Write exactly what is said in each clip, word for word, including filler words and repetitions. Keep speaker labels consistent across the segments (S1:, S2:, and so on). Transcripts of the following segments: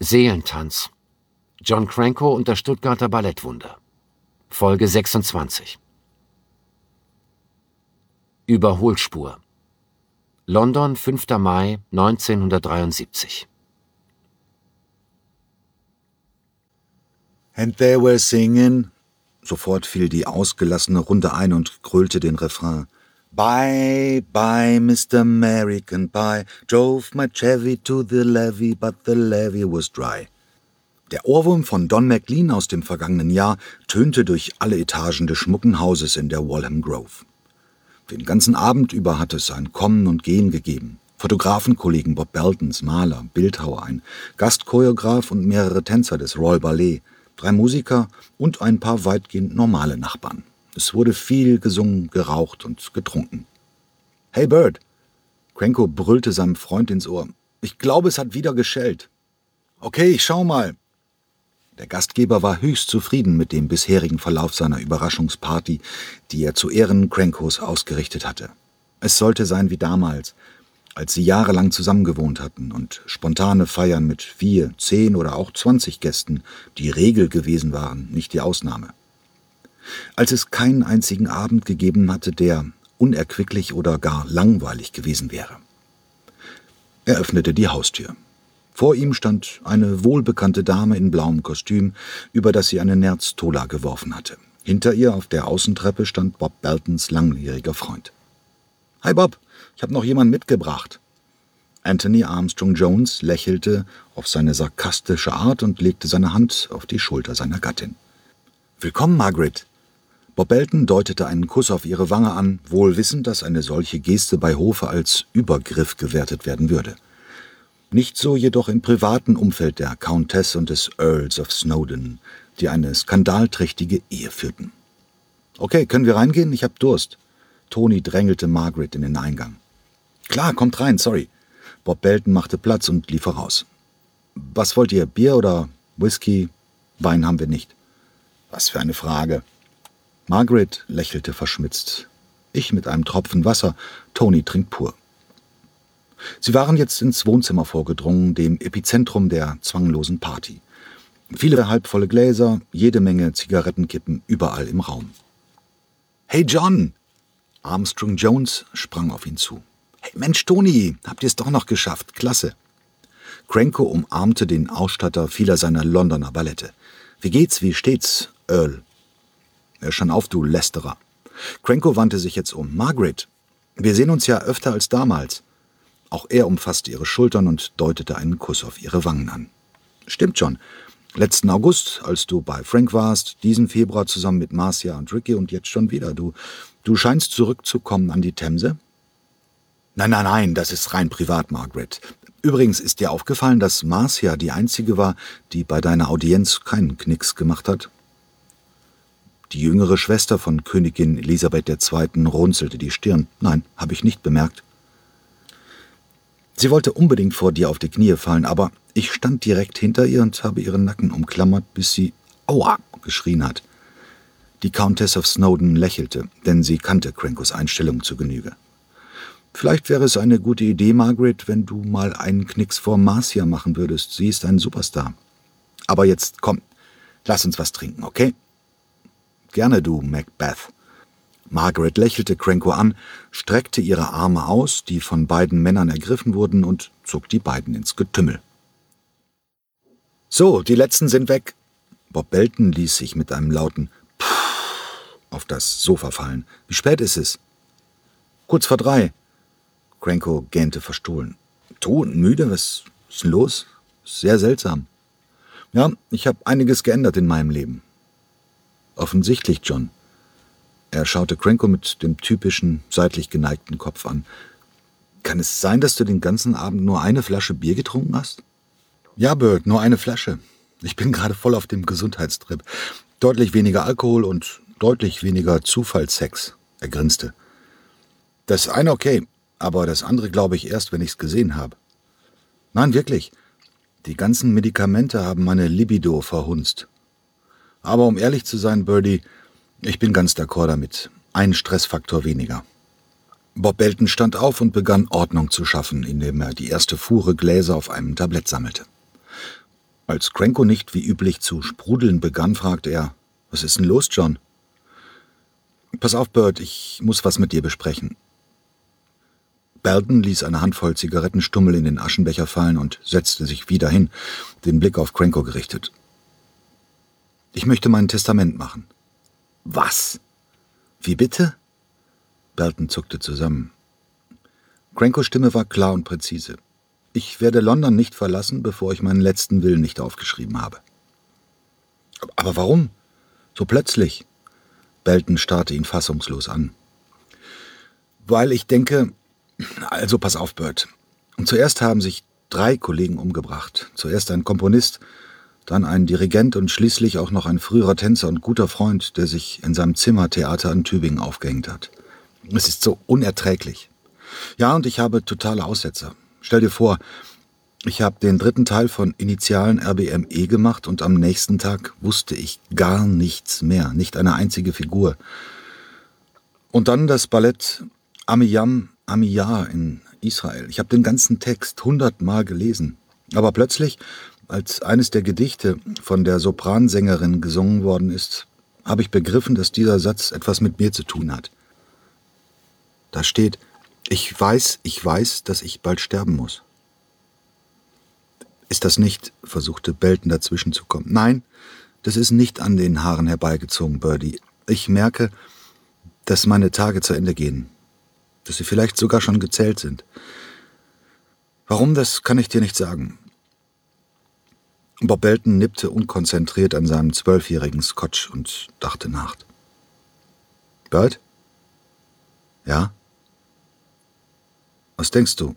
S1: Seelentanz. John Cranko und das Stuttgarter Ballettwunder. Folge sechsundzwanzig. Überholspur. London, fünfter Mai neunzehnhundertdreiundsiebzig.
S2: And they were singing. Sofort fiel die ausgelassene Runde ein und grölte den Refrain. Bye, bye, Mister American Pie, drove my Chevy to the levee, but the levee was dry. Der Ohrwurm von Don McLean aus dem vergangenen Jahr tönte durch alle Etagen des schmucken Hauses in der Walham Grove. Den ganzen Abend über hatte es ein Kommen und Gehen gegeben. Fotografenkollegen Bob Beltons, Maler, Bildhauer, ein Gastchoreograf und mehrere Tänzer des Royal Ballet, drei Musiker und ein paar weitgehend normale Nachbarn. Es wurde viel gesungen, geraucht und getrunken. »Hey Bird«, Cranko brüllte seinem Freund ins Ohr, »ich glaube, es hat wieder geschellt.« »Okay, ich schau mal.« Der Gastgeber war höchst zufrieden mit dem bisherigen Verlauf seiner Überraschungsparty, die er zu Ehren Crankos ausgerichtet hatte. Es sollte sein wie damals, als sie jahrelang zusammengewohnt hatten und spontane Feiern mit vier, zehn oder auch zwanzig Gästen die Regel gewesen waren, nicht die Ausnahme. Als es keinen einzigen Abend gegeben hatte, der unerquicklich oder gar langweilig gewesen wäre. Er öffnete die Haustür. Vor ihm stand eine wohlbekannte Dame in blauem Kostüm, über das sie eine Nerz-Tola geworfen hatte. Hinter ihr auf der Außentreppe stand Bob Beltons langjähriger Freund. »Hi Bob, ich habe noch jemanden mitgebracht.« Anthony Armstrong Jones lächelte auf seine sarkastische Art und legte seine Hand auf die Schulter seiner Gattin. »Willkommen, Margaret.« Bob Belton deutete einen Kuss auf ihre Wange an, wohl wissend, dass eine solche Geste bei Hofe als Übergriff gewertet werden würde. Nicht so jedoch im privaten Umfeld der Countess und des Earls of Snowdon, die eine skandalträchtige Ehe führten. »Okay, können wir reingehen? Ich hab Durst.« Tony drängelte Margaret in den Eingang. »Klar, kommt rein, sorry.« Bob Belton machte Platz und lief voraus. »Was wollt ihr, Bier oder Whisky? Wein haben wir nicht.« »Was für eine Frage.« Margaret lächelte verschmitzt. Ich mit einem Tropfen Wasser, Tony trinkt pur. Sie waren jetzt ins Wohnzimmer vorgedrungen, dem Epizentrum der zwanglosen Party. Viele halbvolle Gläser, jede Menge Zigarettenkippen überall im Raum. »Hey John!« Armstrong Jones sprang auf ihn zu. »Hey Mensch, Tony, habt ihr es doch noch geschafft, klasse!« Cranko umarmte den Ausstatter vieler seiner Londoner Ballette. »Wie geht's, wie steht's, Earl?« »Er stand auf, du Lästerer.« Cranko wandte sich jetzt um. »Margaret, wir sehen uns ja öfter als damals.« Auch er umfasste ihre Schultern und deutete einen Kuss auf ihre Wangen an. »Stimmt schon. Letzten August, als du bei Frank warst, diesen Februar zusammen mit Marcia und Ricky und jetzt schon wieder. Du, du scheinst zurückzukommen an die Themse?« »Nein, nein, nein, das ist rein privat, Margaret. Übrigens ist dir aufgefallen, dass Marcia die einzige war, die bei deiner Audienz keinen Knicks gemacht hat?« Die jüngere Schwester von Königin Elisabeth der Zweiten runzelte die Stirn. »Nein, habe ich nicht bemerkt.« Sie wollte unbedingt vor dir auf die Knie fallen, aber ich stand direkt hinter ihr und habe ihren Nacken umklammert, bis sie »Aua!« geschrien hat. Die Countess of Snowdon lächelte, denn sie kannte Crankos Einstellung zu Genüge. »Vielleicht wäre es eine gute Idee, Margaret, wenn du mal einen Knicks vor Marcia machen würdest. Sie ist ein Superstar. Aber jetzt, komm, lass uns was trinken, okay?« »Gerne, du Macbeth.« Margaret lächelte Cranko an, streckte ihre Arme aus, die von beiden Männern ergriffen wurden, und zog die beiden ins Getümmel. »So, die letzten sind weg.« Bob Belton ließ sich mit einem lauten Puff auf das Sofa fallen. »Wie spät ist es?« »Kurz vor drei.« Cranko gähnte verstohlen. »Tot und müde? Was ist denn los? Sehr seltsam.« »Ja, ich habe einiges geändert in meinem Leben.« »Offensichtlich, John.« Er schaute Cranko mit dem typischen, seitlich geneigten Kopf an. »Kann es sein, dass du den ganzen Abend nur eine Flasche Bier getrunken hast?« »Ja, Bird, nur eine Flasche. Ich bin gerade voll auf dem Gesundheitstrip. Deutlich weniger Alkohol und deutlich weniger Zufallssex.« Er grinste. »Das eine okay, aber das andere glaube ich erst, wenn ich's gesehen habe.« »Nein, wirklich. Die ganzen Medikamente haben meine Libido verhunzt. Aber um ehrlich zu sein, Birdie, ich bin ganz d'accord damit. Ein Stressfaktor weniger.« Bob Belton stand auf und begann Ordnung zu schaffen, indem er die erste Fuhre Gläser auf einem Tablett sammelte. Als Cranko nicht wie üblich zu sprudeln begann, fragte er, »Was ist denn los, John?« »Pass auf, Bert, ich muss was mit dir besprechen.« Belton ließ eine Handvoll Zigarettenstummel in den Aschenbecher fallen und setzte sich wieder hin, den Blick auf Cranko gerichtet. »Ich möchte mein Testament machen.« »Was? Wie bitte?« Belton zuckte zusammen. Crankos Stimme war klar und präzise. »Ich werde London nicht verlassen, bevor ich meinen letzten Willen nicht aufgeschrieben habe.« »Aber warum? So plötzlich?« Belton starrte ihn fassungslos an. »Weil ich denke... Also pass auf, Bert. Zuerst haben sich drei Kollegen umgebracht. Zuerst ein Komponist, dann ein Dirigent und schließlich auch noch ein früherer Tänzer und guter Freund, der sich in seinem Zimmertheater in Tübingen aufgehängt hat. Es ist so unerträglich. Ja, und ich habe totale Aussetzer. Stell dir vor, ich habe den dritten Teil von Initialen R B M E gemacht und am nächsten Tag wusste ich gar nichts mehr, nicht eine einzige Figur. Und dann das Ballett Amiyam Amiyar in Israel. Ich habe den ganzen Text hundertmal gelesen. Aber plötzlich, als eines der Gedichte von der Sopransängerin gesungen worden ist, habe ich begriffen, dass dieser Satz etwas mit mir zu tun hat. Da steht, ich weiß, ich weiß, dass ich bald sterben muss. Ist das nicht, versuchte Belton dazwischen zu kommen. Nein, das ist nicht an den Haaren herbeigezogen, Birdie. Ich merke, dass meine Tage zu Ende gehen. Dass sie vielleicht sogar schon gezählt sind. Warum, das kann ich dir nicht sagen. Bob Belton nippte unkonzentriert an seinem zwölfjährigen Scotch und dachte nach. Bert? Ja? Was denkst du?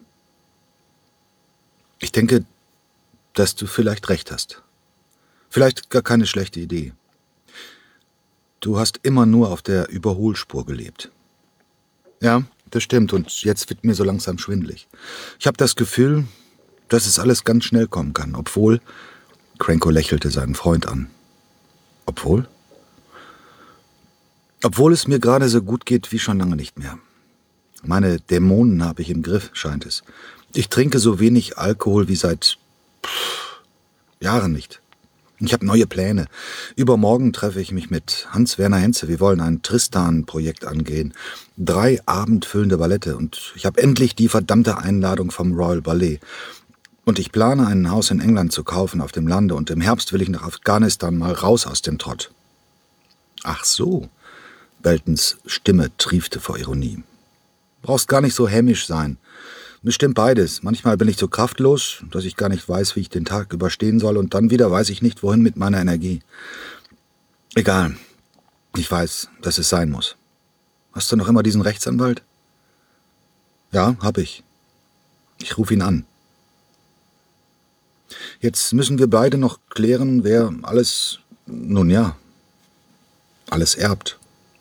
S2: Ich denke, dass du vielleicht recht hast. Vielleicht gar keine schlechte Idee. Du hast immer nur auf der Überholspur gelebt. Ja, das stimmt, und jetzt wird mir so langsam schwindelig. Ich habe das Gefühl, dass es alles ganz schnell kommen kann, obwohl... Cranko lächelte seinen Freund an. Obwohl? Obwohl es mir gerade so gut geht wie schon lange nicht mehr. Meine Dämonen habe ich im Griff, scheint es. Ich trinke so wenig Alkohol wie seit pff, Jahren nicht. Ich habe neue Pläne. Übermorgen treffe ich mich mit Hans-Werner Henze. Wir wollen ein Tristan-Projekt angehen. Drei abendfüllende Ballette und ich habe endlich die verdammte Einladung vom Royal Ballet. Und ich plane, ein Haus in England zu kaufen auf dem Lande und im Herbst will ich nach Afghanistan mal raus aus dem Trott. Ach so, Beltons Stimme triefte vor Ironie. Brauchst gar nicht so hämisch sein. Es stimmt beides. Manchmal bin ich so kraftlos, dass ich gar nicht weiß, wie ich den Tag überstehen soll, und dann wieder weiß ich nicht, wohin mit meiner Energie. Egal. Ich weiß, dass es sein muss. Hast du noch immer diesen Rechtsanwalt? Ja, hab ich. Ich rufe ihn an. Jetzt müssen wir beide noch klären, wer alles, nun ja, alles erbt.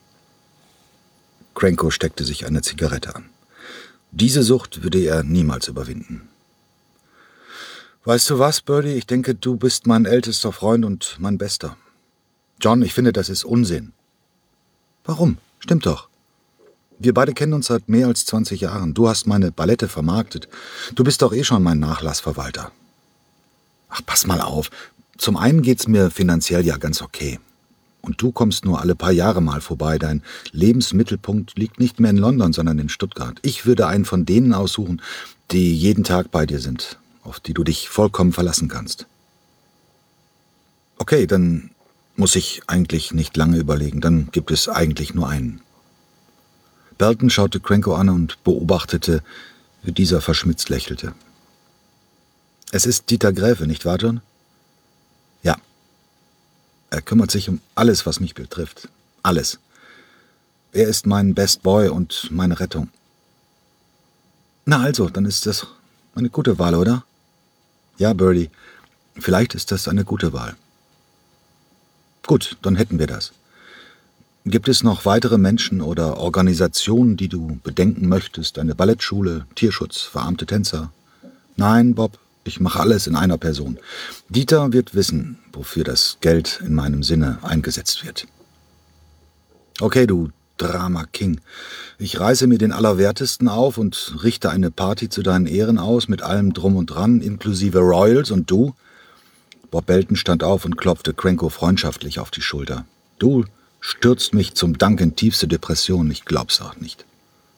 S2: Cranko steckte sich eine Zigarette an. Diese Sucht würde er niemals überwinden. Weißt du was, Birdie? Ich denke, du bist mein ältester Freund und mein bester. John, ich finde, das ist Unsinn. Warum? Stimmt doch. Wir beide kennen uns seit mehr als zwanzig Jahren. Du hast meine Ballette vermarktet. Du bist doch eh schon mein Nachlassverwalter. Ach, pass mal auf. Zum einen geht's mir finanziell ja ganz okay. Und du kommst nur alle paar Jahre mal vorbei. Dein Lebensmittelpunkt liegt nicht mehr in London, sondern in Stuttgart. Ich würde einen von denen aussuchen, die jeden Tag bei dir sind, auf die du dich vollkommen verlassen kannst. Okay, dann muss ich eigentlich nicht lange überlegen. Dann gibt es eigentlich nur einen. Belton schaute Cranko an und beobachtete, wie dieser verschmitzt lächelte. Es ist Dieter Gräfe, nicht wahr, John? Ja. Er kümmert sich um alles, was mich betrifft. Alles. Er ist mein Best Boy und meine Rettung. Na also, dann ist das eine gute Wahl, oder? Ja, Birdie, vielleicht ist das eine gute Wahl. Gut, dann hätten wir das. Gibt es noch weitere Menschen oder Organisationen, die du bedenken möchtest? Eine Ballettschule, Tierschutz, verarmte Tänzer? Nein, Bob. Ich mache alles in einer Person. Dieter wird wissen, wofür das Geld in meinem Sinne eingesetzt wird. Okay, du Drama King. Ich reiße mir den Allerwertesten auf und richte eine Party zu deinen Ehren aus mit allem Drum und Dran, inklusive Royals, und du Bob Belton stand auf und klopfte Cranko freundschaftlich auf die Schulter. »Du stürzt mich zum Dank in tiefste Depression, ich glaub's auch nicht.«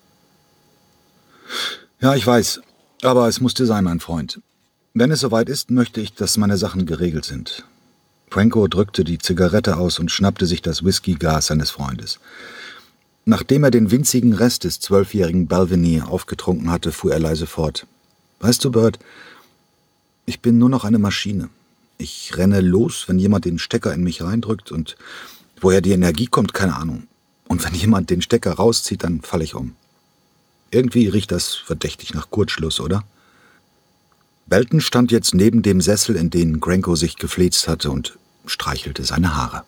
S2: »Ja, ich weiß, aber es musste sein, mein Freund. Wenn es soweit ist, möchte ich, dass meine Sachen geregelt sind.« Cranko drückte die Zigarette aus und schnappte sich das Whiskyglas seines Freundes. Nachdem er den winzigen Rest des zwölfjährigen Balvenie aufgetrunken hatte, fuhr er leise fort. »Weißt du, Bert, ich bin nur noch eine Maschine. Ich renne los, wenn jemand den Stecker in mich reindrückt und woher die Energie kommt, keine Ahnung. Und wenn jemand den Stecker rauszieht, dann falle ich um. Irgendwie riecht das verdächtig nach Kurzschluss, oder?« Belton stand jetzt neben dem Sessel, in den Cranko sich gefläzt hatte, und streichelte seine Haare.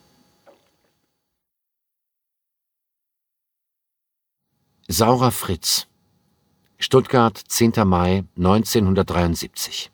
S1: Saurer Fritz. Stuttgart, zehnter Mai neunzehnhundertdreiundsiebzig.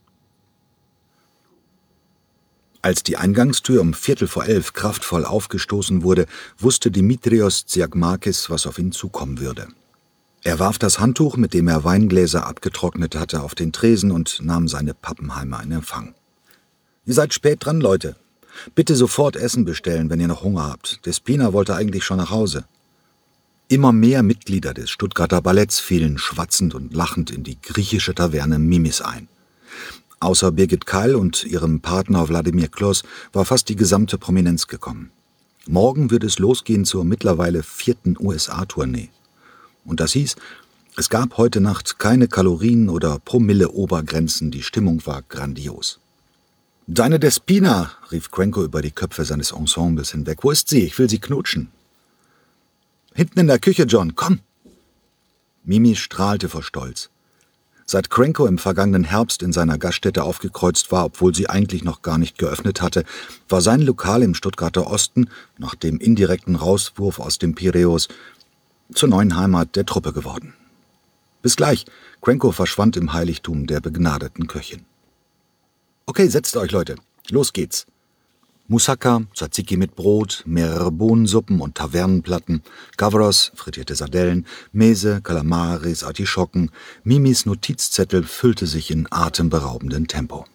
S2: Als die Eingangstür um Viertel vor elf kraftvoll aufgestoßen wurde, wusste Dimitrios Tsiagmakis, was auf ihn zukommen würde. Er warf das Handtuch, mit dem er Weingläser abgetrocknet hatte, auf den Tresen und nahm seine Pappenheimer in Empfang. »Ihr seid spät dran, Leute. Bitte sofort Essen bestellen, wenn ihr noch Hunger habt. Despina wollte eigentlich schon nach Hause.« Immer mehr Mitglieder des Stuttgarter Balletts fielen schwatzend und lachend in die griechische Taverne Mimis ein. Außer Birgit Keil und ihrem Partner Wladimir Kloss war fast die gesamte Prominenz gekommen. Morgen würde es losgehen zur mittlerweile vierten U S A-Tournee. Und das hieß, es gab heute Nacht keine Kalorien- oder Promille-Obergrenzen, die Stimmung war grandios. »Deine Despina«, rief Cranko über die Köpfe seines Ensembles hinweg. »Wo ist sie? Ich will sie knutschen.« »Hinten in der Küche, John, komm!« Mimi strahlte vor Stolz. Seit Cranko im vergangenen Herbst in seiner Gaststätte aufgekreuzt war, obwohl sie eigentlich noch gar nicht geöffnet hatte, war sein Lokal im Stuttgarter Osten, nach dem indirekten Rauswurf aus dem Piräus, zur neuen Heimat der Truppe geworden. Bis gleich, Cranko verschwand im Heiligtum der begnadeten Köchin. »Okay, setzt euch, Leute. Los geht's.« Moussaka, Tzatziki mit Brot, mehrere Bohnensuppen und Tavernenplatten, Gavros, frittierte Sardellen, Mese, Kalamaris, Artischocken. Mimis Notizzettel füllte sich in atemberaubendem Tempo.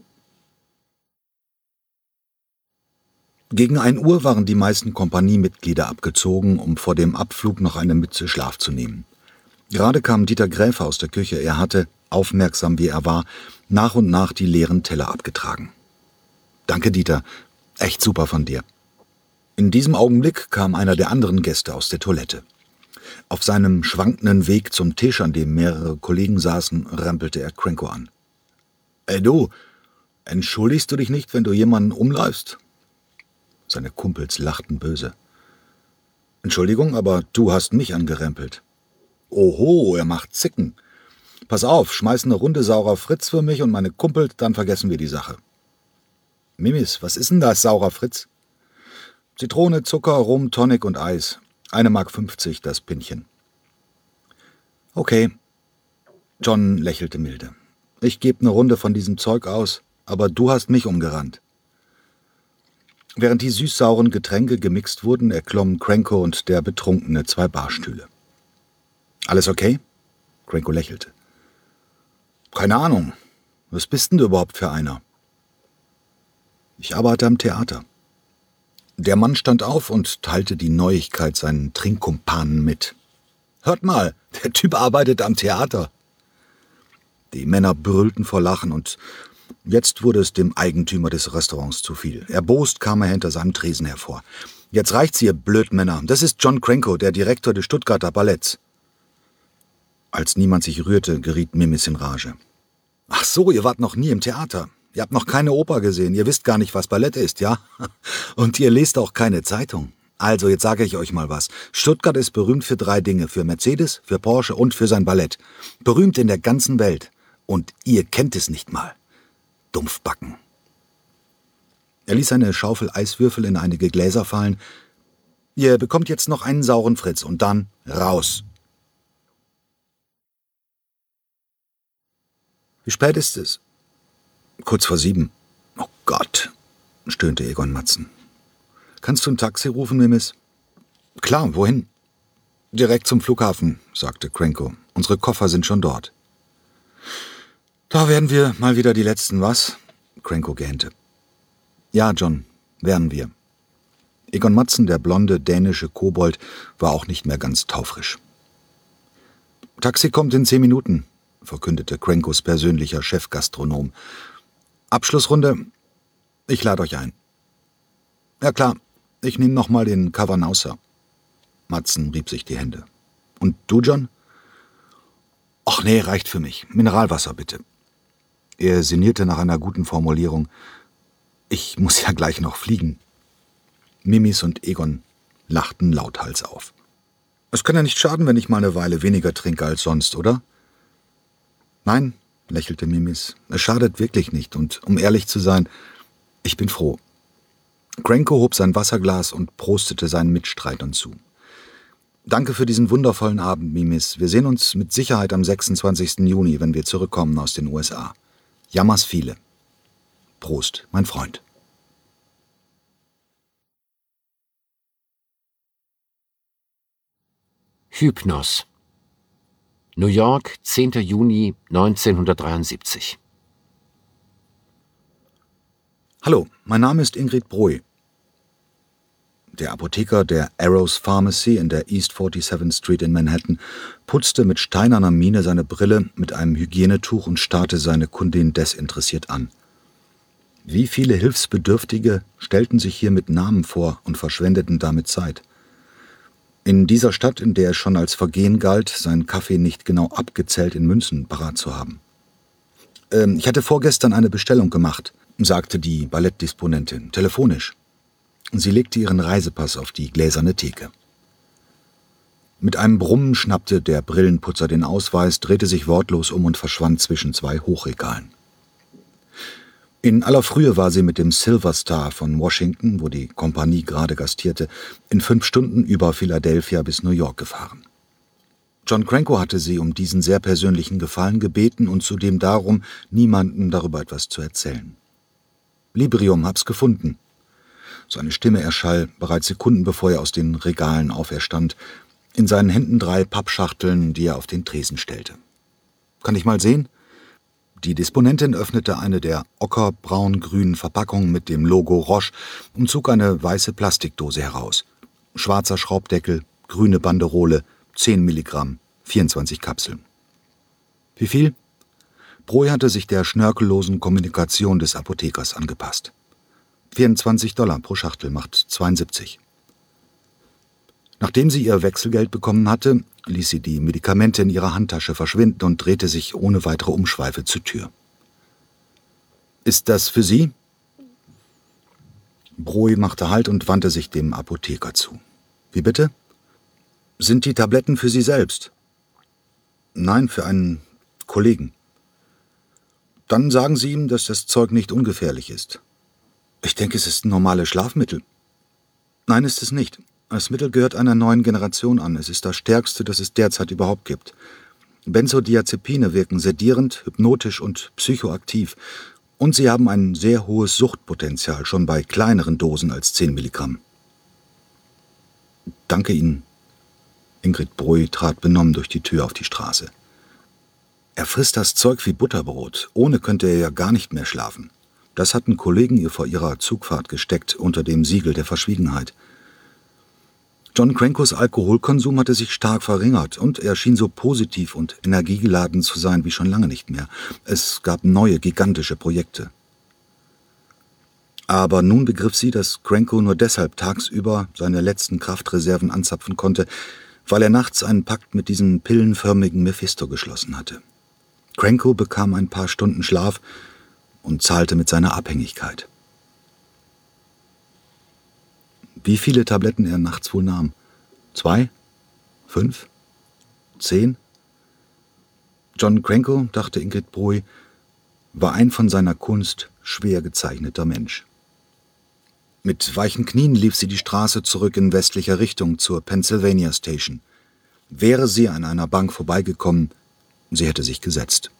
S2: Gegen ein Uhr waren die meisten Kompaniemitglieder abgezogen, um vor dem Abflug noch eine Mütze Schlaf zu nehmen. Gerade kam Dieter Gräfe aus der Küche. Er hatte, aufmerksam wie er war, nach und nach die leeren Teller abgetragen. »Danke, Dieter. Echt super von dir.« In diesem Augenblick kam einer der anderen Gäste aus der Toilette. Auf seinem schwankenden Weg zum Tisch, an dem mehrere Kollegen saßen, rempelte er Cranko an. »Ey du, entschuldigst du dich nicht, wenn du jemanden umläufst?« Seine Kumpels lachten böse. »Entschuldigung, aber du hast mich angerempelt.« »Oho, er macht Zicken. Pass auf, schmeiß eine Runde Saurer Fritz für mich und meine Kumpel, dann vergessen wir die Sache.« »Mimis, was ist denn das, Saurer Fritz?« »Zitrone, Zucker, Rum, Tonic und Eis. Eine Mark fünfzig, das Pinchen.« »Okay.« John lächelte milde. »Ich gebe eine Runde von diesem Zeug aus, aber du hast mich umgerannt.« Während die süß-sauren Getränke gemixt wurden, erklommen Cranko und der Betrunkene zwei Barstühle. »Alles okay?« Cranko lächelte. »Keine Ahnung. Was bist denn du überhaupt für einer?« »Ich arbeite am Theater.« Der Mann stand auf und teilte die Neuigkeit seinen Trinkkumpanen mit. »Hört mal, der Typ arbeitet am Theater.« Die Männer brüllten vor Lachen, und jetzt wurde es dem Eigentümer des Restaurants zu viel. Erbost kam er hinter seinem Tresen hervor. »Jetzt reicht's, ihr Blödmänner. Das ist John Cranko, der Direktor des Stuttgarter Balletts.« Als niemand sich rührte, geriet Mimis in Rage. »Ach so, ihr wart noch nie im Theater. Ihr habt noch keine Oper gesehen, ihr wisst gar nicht, was Ballett ist, ja? Und ihr lest auch keine Zeitung. Also, jetzt sage ich euch mal was. Stuttgart ist berühmt für drei Dinge, für Mercedes, für Porsche und für sein Ballett. Berühmt in der ganzen Welt. Und ihr kennt es nicht mal. Dumpfbacken.« Er ließ eine Schaufel Eiswürfel in einige Gläser fallen. »Ihr bekommt jetzt noch einen sauren Fritz und dann raus.« »Wie spät ist es?« »Kurz vor sieben.« »Oh Gott«, stöhnte Egon Matzen. »Kannst du ein Taxi rufen, Mimis?« »Klar, wohin?« »Direkt zum Flughafen«, sagte Cranko. »Unsere Koffer sind schon dort.« »Da werden wir mal wieder die Letzten, was?« Cranko gähnte. Ja, John, wären wir. Egon Matzen, der blonde dänische Kobold, war auch nicht mehr ganz taufrisch. »Taxi kommt in zehn Minuten«, verkündete Crankos persönlicher Chefgastronom. »Abschlussrunde, ich lade euch ein.« »Ja klar, ich nehme noch mal den Cavanauser.« Matzen rieb sich die Hände. »Und du, John?« »Ach nee, reicht für mich. Mineralwasser, bitte.« Er sinnierte nach einer guten Formulierung. »Ich muss ja gleich noch fliegen.« Mimis und Egon lachten lauthals auf. »Es kann ja nicht schaden, wenn ich mal eine Weile weniger trinke als sonst, oder?« »Nein«, lächelte Mimis, »es schadet wirklich nicht und, um ehrlich zu sein, ich bin froh.« Cranko hob sein Wasserglas und prostete seinen Mitstreitern zu. »Danke für diesen wundervollen Abend, Mimis. Wir sehen uns mit Sicherheit am sechsundzwanzigsten Juni, wenn wir zurückkommen aus den U S A. Jammers viele. Prost, mein Freund.«
S1: Hypnos. New York, zehnter Juni neunzehnhundertdreiundsiebzig.
S2: »Hallo, mein Name ist Ingrid Broy.« Der Apotheker der Arrows Pharmacy in der East forty-seventh Street in Manhattan putzte mit steinerner Miene seine Brille mit einem Hygienetuch und starrte seine Kundin desinteressiert an. Wie viele Hilfsbedürftige stellten sich hier mit Namen vor und verschwendeten damit Zeit. In dieser Stadt, in der es schon als Vergehen galt, seinen Kaffee nicht genau abgezählt in Münzen parat zu haben. Ähm, »Ich hatte vorgestern eine Bestellung gemacht«, sagte die Ballettdisponentin, telefonisch. Sie legte ihren Reisepass auf die gläserne Theke. Mit einem Brummen schnappte der Brillenputzer den Ausweis, drehte sich wortlos um und verschwand zwischen zwei Hochregalen. In aller Frühe war sie mit dem Silver Star von Washington, wo die Kompanie gerade gastierte, in fünf Stunden über Philadelphia bis New York gefahren. John Cranko hatte sie um diesen sehr persönlichen Gefallen gebeten und zudem darum, niemandem darüber etwas zu erzählen. »Librium, hab's gefunden.« Seine Stimme erschall, bereits Sekunden bevor er aus den Regalen auferstand, in seinen Händen drei Pappschachteln, die er auf den Tresen stellte. »Kann ich mal sehen?« Die Disponentin öffnete eine der ockerbraun-grünen Verpackungen mit dem Logo Roche und zog eine weiße Plastikdose heraus. Schwarzer Schraubdeckel, grüne Banderole, zehn Milligramm, vierundzwanzig Kapseln. »Wie viel?« Broy hatte sich der schnörkellosen Kommunikation des Apothekers angepasst. vierundzwanzig Dollar pro Schachtel macht zweiundsiebzig. Nachdem sie ihr Wechselgeld bekommen hatte, ließ sie die Medikamente in ihrer Handtasche verschwinden und drehte sich ohne weitere Umschweife zur Tür. »Ist das für Sie?« Broy machte Halt und wandte sich dem Apotheker zu. »Wie bitte?« »Sind die Tabletten für Sie selbst?« »Nein, für einen Kollegen.« »Dann sagen Sie ihm, dass das Zeug nicht ungefährlich ist.« »Ich denke, es ist ein normales Schlafmittel.« »Nein, ist es nicht. Das Mittel gehört einer neuen Generation an. Es ist das stärkste, das es derzeit überhaupt gibt. Benzodiazepine wirken sedierend, hypnotisch und psychoaktiv. Und sie haben ein sehr hohes Suchtpotenzial, schon bei kleineren Dosen als zehn Milligramm. »Danke Ihnen.« Ingrid Broy trat benommen durch die Tür auf die Straße. »Er frisst das Zeug wie Butterbrot. Ohne könnte er ja gar nicht mehr schlafen. Das hatten Kollegen ihr vor ihrer Zugfahrt gesteckt, unter dem Siegel der Verschwiegenheit.« John Crankos Alkoholkonsum hatte sich stark verringert und er schien so positiv und energiegeladen zu sein wie schon lange nicht mehr. Es gab neue, gigantische Projekte. Aber nun begriff sie, dass Cranko nur deshalb tagsüber seine letzten Kraftreserven anzapfen konnte, weil er nachts einen Pakt mit diesem pillenförmigen Mephisto geschlossen hatte. Cranko bekam ein paar Stunden Schlaf und zahlte mit seiner Abhängigkeit. Wie viele Tabletten er nachts wohl nahm? Zwei? Fünf? Zehn? John Cranko, dachte Ingrid Broy, war ein von seiner Kunst schwer gezeichneter Mensch. Mit weichen Knien lief sie die Straße zurück in westlicher Richtung zur Pennsylvania Station. Wäre sie an einer Bank vorbeigekommen, sie hätte sich gesetzt.